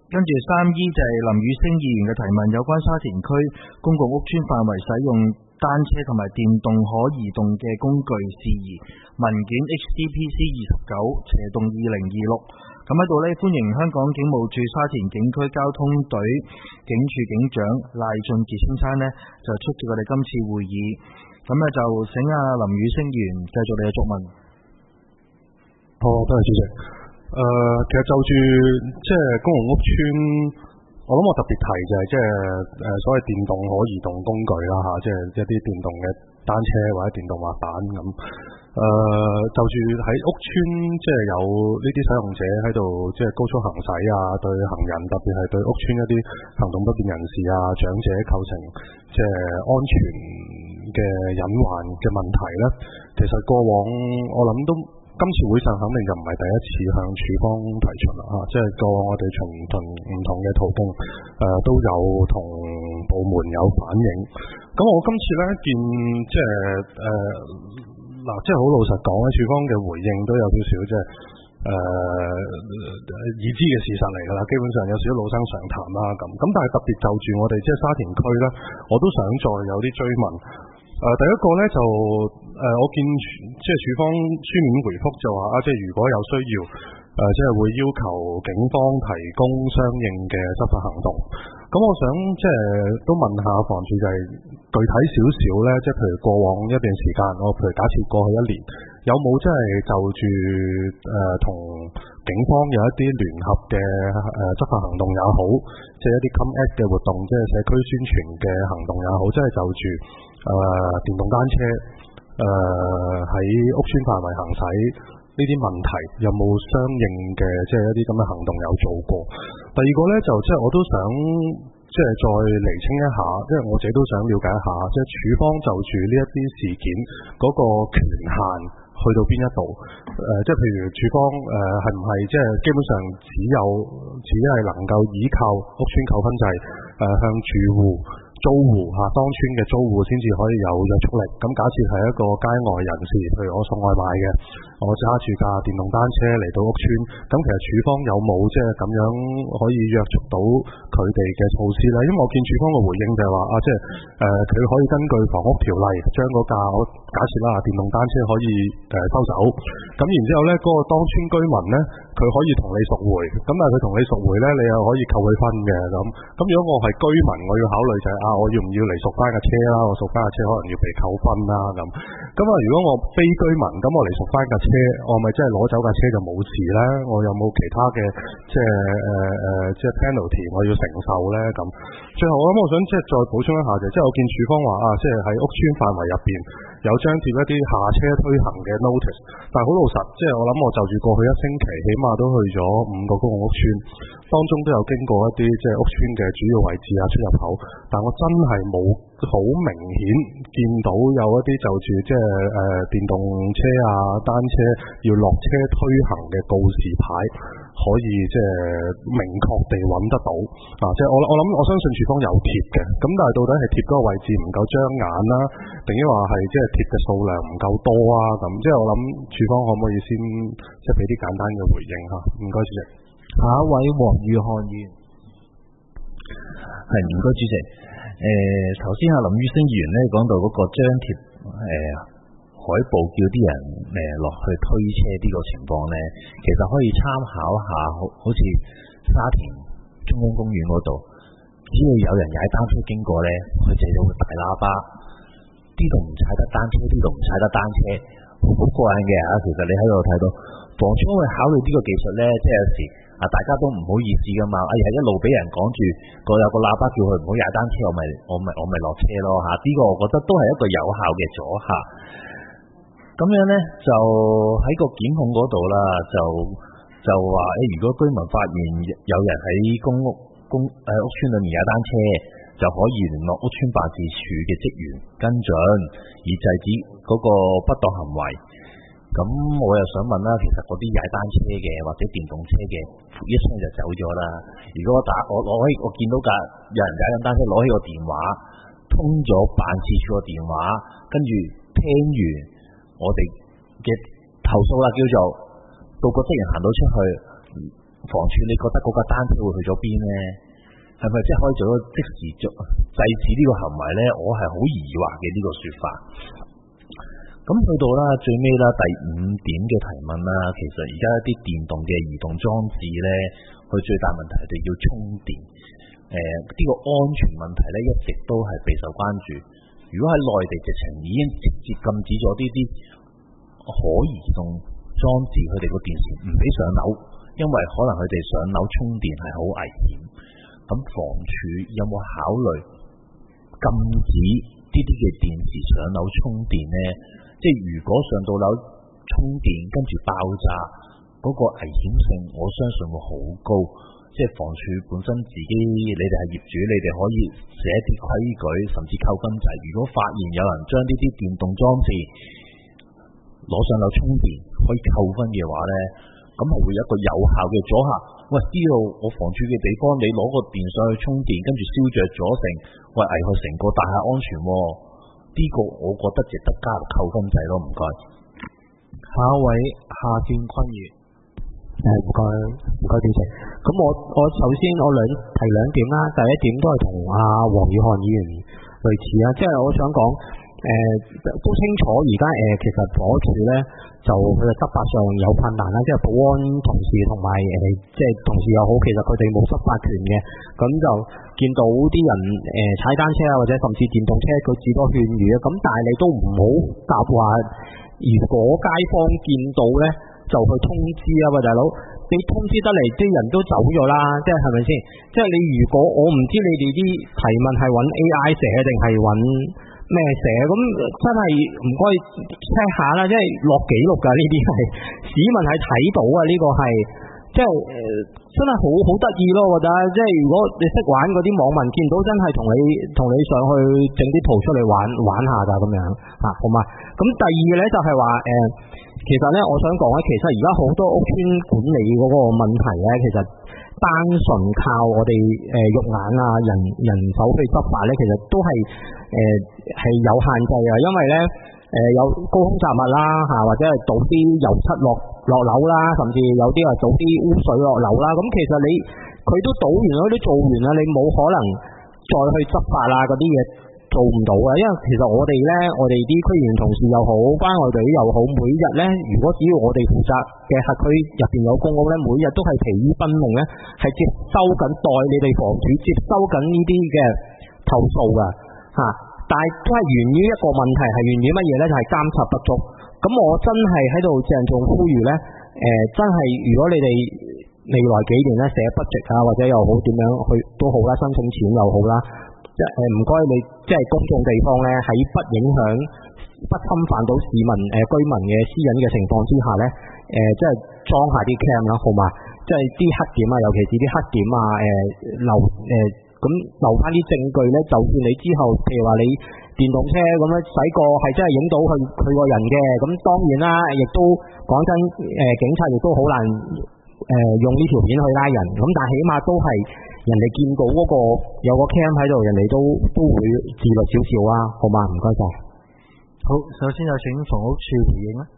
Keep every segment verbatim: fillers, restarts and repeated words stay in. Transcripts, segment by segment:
跟住三姨就係林宇星議員嘅提問，有關沙田區公共屋邨範圍使用單車同埋電動可移動嘅工具事宜，文件 H D P C 二十九斜洞二零二六。咁喺度呢，歡迎香港警務處沙田警區交通隊警署警長賴俊傑先生呢，就出席我哋今次會議。咁呢就請阿林宇星議員繼續你嘅質問。 好，多謝主席。誒、呃，其實就住即係公共屋邨，我諗我特別提就係即係誒所謂電動可移動工具啦嚇，即係一啲電動嘅單車或者電動滑板咁。誒、呃，就住喺屋邨即係有呢啲使用者喺度即係高速行駛啊，對行人特別係對屋邨一啲行動不便人士啊、長者構成即係安全嘅隱患嘅問題咧，其實過往我諗都。今次會上肯定就唔係第一次向署方提出啦嚇，即係過往我哋從同唔同嘅途徑誒、呃、都有同部門有反映。咁我今次咧見即係誒嗱，即係好老實講咧，署方嘅回應都有少少即係誒已知嘅事實嚟㗎啦，基本上有少少老生常談啦咁。咁但係特別就住我哋即係沙田區咧，我都想再有啲追問。誒、呃、第一個咧就誒、呃、我見即係署方書面回覆就話啊，即係如果有需要誒、呃，即係會要求警方提供相應嘅執法行動。咁我想即係都問下房署就係具體少少咧，即係譬如過往一段時間，我譬如假設過去一年有冇即係就住誒同警方有一啲聯合嘅誒、呃、執法行動也好，即係一啲 come at 嘅活動，即係社區宣傳嘅行動也好，即係就住誒、呃、電動單車誒喺、呃、屋邨範圍行駛呢啲問題有冇相應嘅即係一啲咁嘅行動有做過？第二個咧就即係我都想即係再釐清一下，即係我自己都想了解一下，即係署方就住呢一啲事件嗰個權限去到邊一度？誒、呃，即係譬如署方誒係唔係即係基本上只有只係能夠依靠屋邨扣分制誒、呃、向住戶租戶嚇、啊、當村嘅租戶先至可以有約束力。咁假設係一個街外人士，譬如我送外賣嘅，我揸住架電動單車嚟到屋邨，咁其實署方有冇即係咁樣可以約束到佢哋嘅措施咧？因為我見署方嘅回應就係話啊，即係誒佢可以根據房屋條例將嗰架我假設啦電動單車可以誒、呃、收走，咁然之後咧嗰、那個當村居民咧佢可以同你贖回，咁但係佢同你贖回咧，你又可以扣佢分嘅咁。咁如果我係居民，我要考慮就係、是、啊，我要唔要嚟贖翻架車啦？我贖翻架車可能要被扣分啦咁。咁啊，如果我非居民，咁我嚟贖翻架車，我咪即係攞走架車就冇事咧？我有冇其他嘅即係誒誒即係 penalty 我要承受咧？咁最後我諗我想即係再補充一下就，即係我見署方話啊，即係喺屋邨範圍入邊有張貼一啲下車推行嘅 notice， 但係好老實，即係我諗我就住過去一星期，起碼都去咗五個公共屋邨，當中都有經過一啲即係屋邨嘅主要位置啊、出入口，但我真係冇好明顯見到有一啲就住即係誒、呃、電動車啊、單車要落車推行嘅告示牌，可以即係明確地揾得到啊！即係我我諗我相信署方有貼嘅，咁但係到底係貼嗰個位置唔夠張眼啦，定抑話係即係貼嘅數量唔夠多啊？咁即係我諗署方可唔可以先即係俾啲簡單嘅回應嚇？唔該主席。 下一位黃宇漢議員， 係唔該主席。誒頭先阿林宇星議員咧講到嗰個張貼誒、呃、海報叫啲人誒落、呃、去推車呢個情況咧，其實可以參考下，好好似沙田中央公園嗰度，只要有人踩單車經過咧，佢就會大喇叭，呢度唔踩得單車，呢度唔踩得單車，好過癮嘅嚇。其實你喺度睇到房署會考慮呢個技術咧，即係有時啊，大家都唔好意思噶嘛。哎呀，一路俾人講住個有個喇叭叫佢唔好踩單車，我咪我咪我咪落車咯嚇。呢、這個我覺得都係一個有效嘅阻嚇。咁樣咧就喺個檢控嗰度啦，就就話誒、欸，如果居民發現有人喺公屋公誒、呃、屋邨裏面踩單車，就可以聯絡屋邨辦事處嘅職員跟進，以制止嗰個不當行為。咁我又想問啦，其實嗰啲踩單車嘅或者電動車嘅，一聲就走咗啦。如果我打我攞起我見到架有人踩緊單車，攞起個電話通咗辦事處個電話，跟住聽完我哋嘅投訴啦，叫做到個職員行到出去， 房署你覺得嗰架單車會去咗邊呢？係咪即係可以做到即時做制止呢個行為呢？我係好疑惑嘅呢個說法。咁去到啦最尾啦第五點嘅提問啦，其實而家一啲電動嘅移動裝置呢，佢最大問題係要充電。誒、呃，呢、這個安全問題呢，一直都係備受關注。如果喺內地直情已經直接禁止咗呢啲可移動裝置，佢哋個電池唔俾上樓，因為可能佢哋上樓充電係好危險。咁房署有冇考慮禁止呢啲嘅電池上樓充電呢？即係如果上到樓充電跟住爆炸，嗰、那個危險性我相信會好高。即係房署本身自己，你哋係業主，你哋可以寫一啲規矩，甚至扣分制。如果發現有人將呢啲電動裝置攞上樓充電可以扣分嘅話呢，咁係會有一個有效嘅阻嚇。喂，呢度我房署嘅地方，你攞個電上去充電，跟住燒着咗成，喂，危害成個大廈安全喎。呢、這個我覺得值得加入扣分制咯。唔該。 下一位夏建坤議員。 誒，唔該唔該主席。咁我我首先我兩提兩點啦。第一點都係同阿黃宇漢議員類似啦，即係我想講誒、呃、都清楚而家誒其實房署咧就佢嘅執法上有困難啦，即係保安同事同埋誒即係同事又好，其實佢哋冇執法權嘅。咁就見到啲人誒踩、呃、單車啊，或者甚至電動車，佢至多勸喻啊。咁但係你都唔好答話，如果街坊見到咧，就去通知啊！喂，大佬，你通知得嚟，啲人都走咗啦，即係係咪先？即係你如果我唔知你哋啲提問係揾 A I 寫定係揾咩寫，咁真係唔該 check 下啦，即係落記錄㗎，呢啲係市民係睇到啊，呢、這個係即係、呃、真係好好得意咯，我覺得。即係如果你識玩嗰啲網民見到真係同你同你上去整啲圖出嚟玩玩下㗎咁樣嚇，好嘛？咁第二咧就係話誒。其實咧，我想講咧，其實而家好多屋邨管理嗰個問題咧，其實單純靠我哋誒、呃、肉眼啊、人人手去執法咧，其實都係誒係有限制啊。因為咧誒、呃、有高空雜物啦嚇，或者係倒啲油漆落落樓啦，甚至有啲係倒啲污水落樓啦。咁其實你佢都倒完嗰啲做完啦，你冇可能再去執法啦嗰啲嘢。做唔到啊，因為其實我哋咧，我哋啲區議員同事又好，關愛隊又好，每日咧，如果只要我哋負責嘅轄區入邊有公屋咧，每日都係疲於奔命咧，係接收緊代你哋房署接收緊呢啲嘅投訴噶嚇，但係都係源於一個問題，係源於乜嘢咧？就係、是、監察不足。咁我真係喺度鄭重呼籲咧，誒、呃，真係如果你哋未來幾年咧寫 budget 啊，或者又好點樣去都好啦，申請錢又好啦。即係誒唔該你，即係公眾地方咧，喺不影響、不侵犯到市民誒、呃、居民嘅私隱嘅情況之下咧，誒、呃、即係裝下啲 cam 啦，好嘛？即係啲黑點啊，尤其是啲黑點啊，誒、呃、留誒咁、呃、留翻啲證據咧，就算你之後譬如話你電動車咁樣駛過係真係影到佢佢個人嘅，咁當然啦，亦都講真誒、呃，警察亦都好難誒、呃、用呢條片去拉人，咁但係起碼都係。人哋見到嗰個有個 cam 喺度，人哋都都會自律少少啊，好嘛？唔該晒。 好，首先有請房屋署回應啦。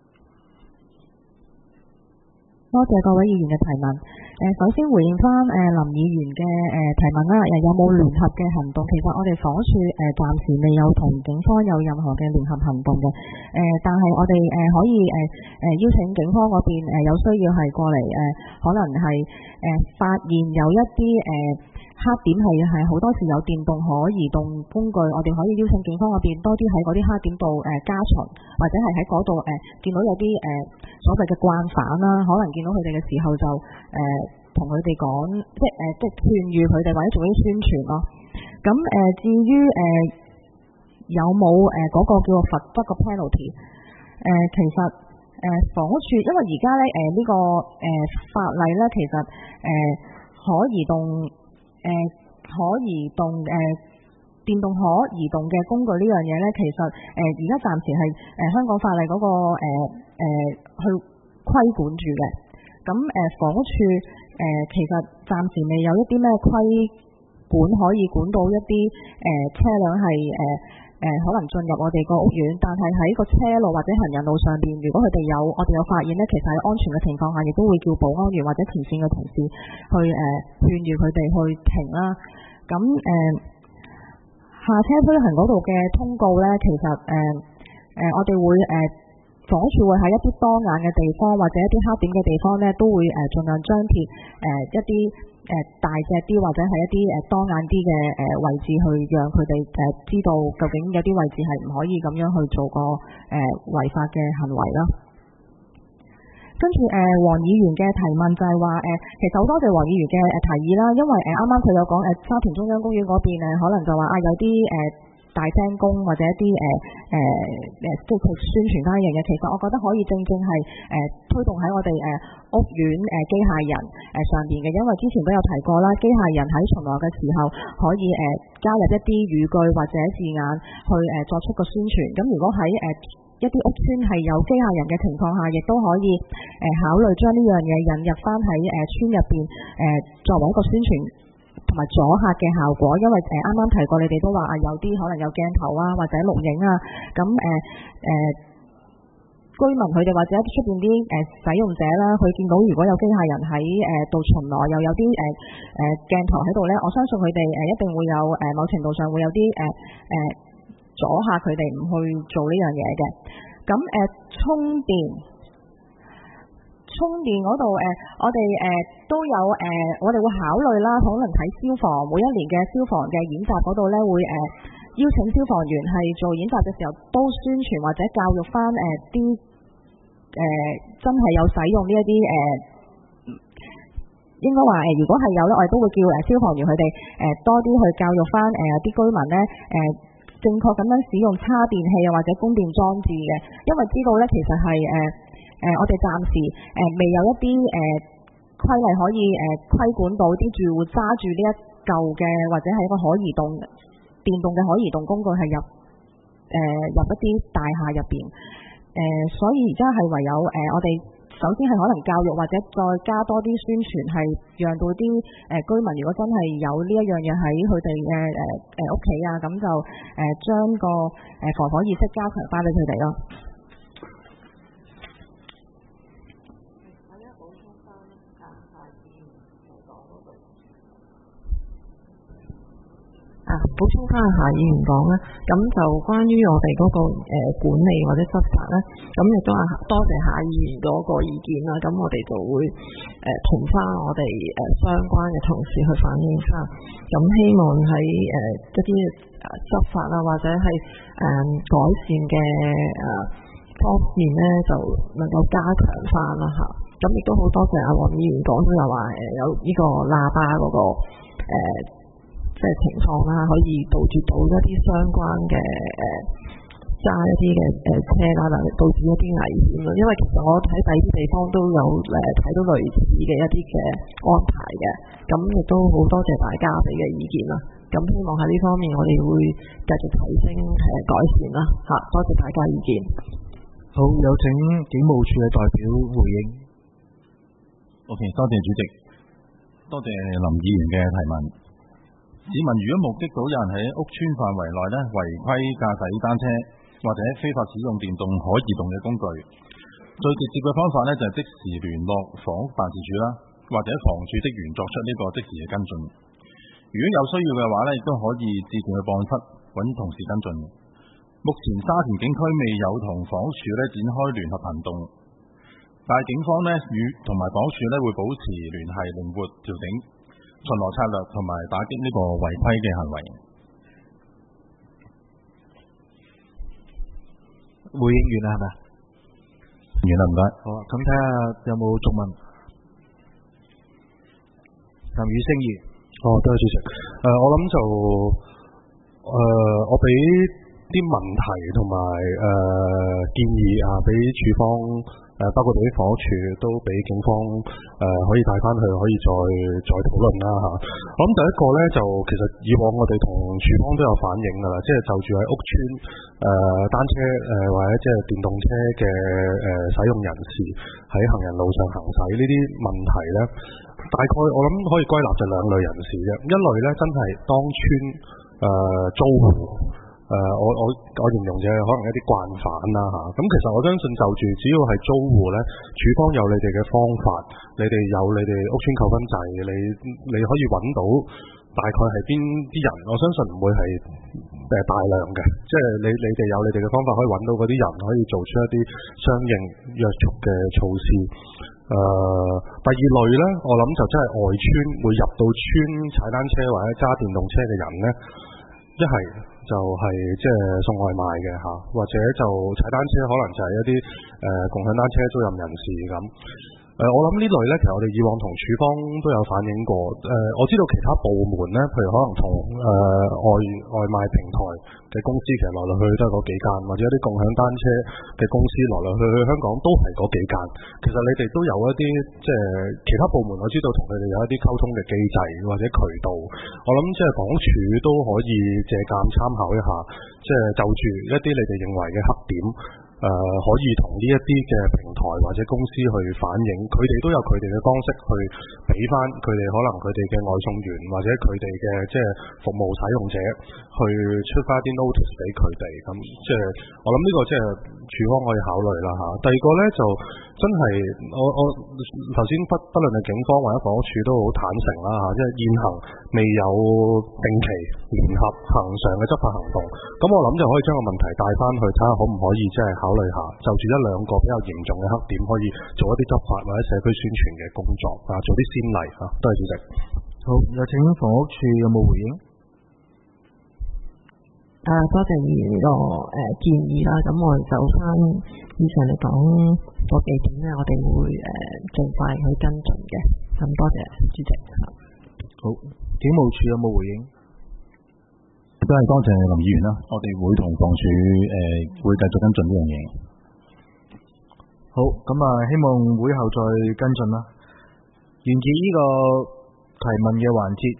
多謝各位議員嘅提問。誒、呃，首先回應翻誒、呃、林議員嘅誒、呃、提問啦。誒、呃，有冇聯合嘅行動？其實我哋房署誒暫時未有同警方有任何嘅聯合行動嘅。誒、呃，但係我哋誒、呃、可以誒誒、呃、邀請警方嗰邊誒、呃、有需要係過嚟誒、呃，可能係誒、呃、發現有一啲誒。呃黑點係係好多時有電動可移動工具，我哋可以邀請警方嗰邊多啲喺嗰啲黑點度誒加巡，或者係喺嗰度誒見到有啲誒、呃、所謂嘅慣犯啦，可能見到佢哋嘅時候就誒同佢哋講，即係誒即係勸喻佢哋或者做啲宣傳咯。咁誒、呃、至於誒、呃、有冇誒嗰個叫做罰則嘅 penalty？ 誒、呃、其實誒、呃、房屋署因為而家咧誒呢、呃這個誒、呃、法例咧其實誒、呃、可移動。誒、呃、可移動誒、呃、電動可移動嘅工具呢樣嘢咧，其實誒而家暫時係誒、呃、香港法例嗰、那個誒誒、呃呃、去規管住嘅。咁誒、呃、房屋署誒、呃、其實暫時未有一啲咩規管可以管到一啲誒、呃、車輛係誒誒、呃、可能進入我哋個屋苑，但係喺個車路或者行人路上邊，如果佢哋有我哋有發現咧，其實喺安全嘅情況下，亦都會叫保安員或者前線嘅同事去誒、呃、勸喻佢哋去停啦。咁誒、呃、下車推行嗰度嘅通告咧，其實誒誒、呃呃、我哋會誒。呃房署會喺一啲當眼嘅地方或者一啲黑點嘅地方呢，都會誒盡量張貼誒、呃、一啲誒、呃、大隻啲或者係一啲誒當眼啲嘅誒位置，去讓佢哋誒知道究竟有啲位置係唔可以咁樣去做個誒違法嘅行為啦。跟住誒黃議員嘅提問就係話誒，其實好多謝黃議員嘅誒提議啦，因為誒啱啱佢有講誒沙田中央公園嗰邊誒，可能就話啊有啲誒。呃大聲公或者一啲誒誒誒即係宣傳單樣嘢，其實我覺得可以正正係誒、呃、推動喺我哋誒、呃、屋苑誒、呃、機械人誒、呃、上邊嘅，因為之前都有提過啦，機械人喺巡邏嘅時候可以誒、呃、加入一啲語句或者字眼去誒、呃、作出個宣傳。咁如果喺誒、呃、一啲屋邨係有機械人嘅情況下，亦都可以誒、呃、考慮將呢樣嘢引入翻喺誒邨入邊誒作為一個宣傳同埋阻嚇嘅效果，因為誒啱啱提過，你哋都話啊有啲可能有鏡頭啊或者錄影啊，咁誒誒居民佢哋或者出邊啲誒使用者啦，佢見到如果有機械人喺誒度巡邏，又有啲誒誒鏡頭喺度咧，我相信佢哋誒一定會有誒某程度上會有啲誒誒阻嚇佢哋唔去做呢樣嘢嘅。咁誒、呃、充電。充電嗰度誒，我哋誒、呃、都有誒、呃，我哋會考慮啦，可能睇消防每一年嘅消防嘅演習嗰度咧，會誒、呃、邀請消防員係做演習嘅時候，都宣傳或者教育翻誒啲誒真係有使用呢一啲誒，應該話誒、呃，如果係有咧，我哋都會叫誒消防員佢哋誒多啲去教育翻誒啲居民咧誒、呃、正確咁樣使用叉電器啊或者供電裝置嘅，因為知道咧其實係誒。呃誒、呃，我哋暫時誒、呃、未有一啲誒規例可以誒、呃、規管到啲住戶揸住呢一嚿嘅或者係一個可移動電動嘅可移動工具係入誒、呃、入一啲大廈入邊誒，所以而家係唯有誒、呃、我哋首先係可能教育或者再加多啲宣傳，係讓到啲誒、呃、居民如果真係有呢一樣嘢喺佢哋嘅誒誒屋企啊，咁就誒將、呃、個誒防火意識加強翻俾佢哋咯。 啊，補充翻夏議員講啦，咁就關於我哋嗰、那個誒、呃、管理或者執法咧，咁亦都係多謝夏議員嗰個意見啦。咁我哋就會誒同翻我哋誒、呃、相關嘅同事去反映翻，咁希望喺誒、呃、一啲誒執法啊或者係誒、呃、改善嘅誒、呃、方面咧，就能夠加強翻啦嚇。咁亦都好多謝阿黃議員講咗又話誒有呢個喇叭嗰、那個誒。呃即係情況啦，可以杜絕到一啲相關嘅誒揸一啲嘅誒車啦，嗱導致一啲危險啦。因為其實我喺第二啲地方都有誒睇到類似嘅一啲嘅安排嘅，咁亦都好多謝大家俾嘅意見啦。咁希望喺呢方面我哋會繼續提升誒改善啦嚇，多謝大家意見。 好，有請警務處嘅代表回應。 OK， 多謝主席，多謝林議員嘅提問。市民如果目擊到有人喺屋邨範圍內咧違規駕駛單車或者非法使用電動可移動嘅工具，最直接嘅方法咧就係即時聯絡房屋辦事處啦，或者房署職員作出呢個即時嘅跟進。如果有需要嘅話咧，亦都可以致電去辦室揾同事跟進。目前沙田警區未有同房署咧展開聯合行動，但係警方咧與同埋房署咧會保持聯繫，靈活調整巡邏策略同埋打擊呢個違規嘅行為。 回應完啦係咪？ 完啦，唔該。 好啊，咁睇下有冇續問。林宇昇議員。 哦，多謝主席。誒、呃，我諗就誒、呃，我俾啲問題同埋誒建議啊，俾處方誒、呃，包括俾房屋處都俾警方誒、呃，可以帶翻去，可以再再討論啦嚇。我諗第一個咧，就其實以往我哋同處方都有反映㗎啦，即係就住喺屋邨誒單車誒、呃、或者即係電動車嘅誒、呃、使用人士喺行人路上行駛呢啲問題咧，大概我諗可以歸納就兩類人士啫。一類咧真係當邨誒、呃、租戶。誒、 誒、呃，我我我形容就係可能一啲慣犯啦嚇。咁、啊、其實我相信就住只要係租戶咧，署方有你哋嘅方法，你哋有你哋屋邨扣分制，你你可以揾到大概係邊啲人，我相信唔會係誒大量嘅，即係你你哋有你哋嘅方法可以揾到嗰啲人，可以做出一啲相應約束嘅措施。誒、呃，第二類咧，我諗就真係外邨會入到邨踩單車或者揸電動車嘅人咧，一係就係即係送外賣嘅嚇，或者就踩單車可能就係一啲誒、呃、共享單車租賃人士咁。誒、呃，我諗呢類咧，其實我哋以往同署方都有反映過。誒、呃，我知道其他部門咧，譬如可能同誒、呃、外外賣平台嘅公司，其實來來去去都係嗰幾間，或者一啲共享單車嘅公司來來去去香港都係嗰幾間。其實你哋都有一啲即係其他部門，我知道同佢哋有一啲溝通嘅機制或者渠道。我諗即係房署都可以借鑑參考一下，即係就住一啲你哋認為嘅黑點。誒、呃、可以同呢一啲嘅平台或者公司去反映，佢哋都有佢哋嘅方式去俾翻佢哋可能佢哋嘅外送員或者佢哋嘅即係服務使用者去出翻啲 notice 俾佢哋，咁即係我諗呢個即係署方可以考慮啦嚇。第二個咧就真係我我頭先不不論係警方或者房屋署都好坦誠啦嚇，即係現行未有定期聯合恆常嘅執法行動，咁我諗就可以將個問題帶翻去睇下可唔可以即係考慮下，就住一兩個比較嚴重嘅黑點，可以做一啲執法或者社區宣傳嘅工作啊，做啲先例啊。多謝主席。 好，有請房屋署有冇回應？ 啊，多謝議員呢個誒建議啦。咁我哋就翻以上嚟講嗰幾點咧，我哋會誒盡快去跟進嘅。咁多謝主席。 好，警務處有冇回應？ 都係多謝林議員啦，我哋會同房署誒、呃、會繼續跟進呢樣嘢。 好，咁啊，希望會後再跟進啦。完結呢個提問嘅環節。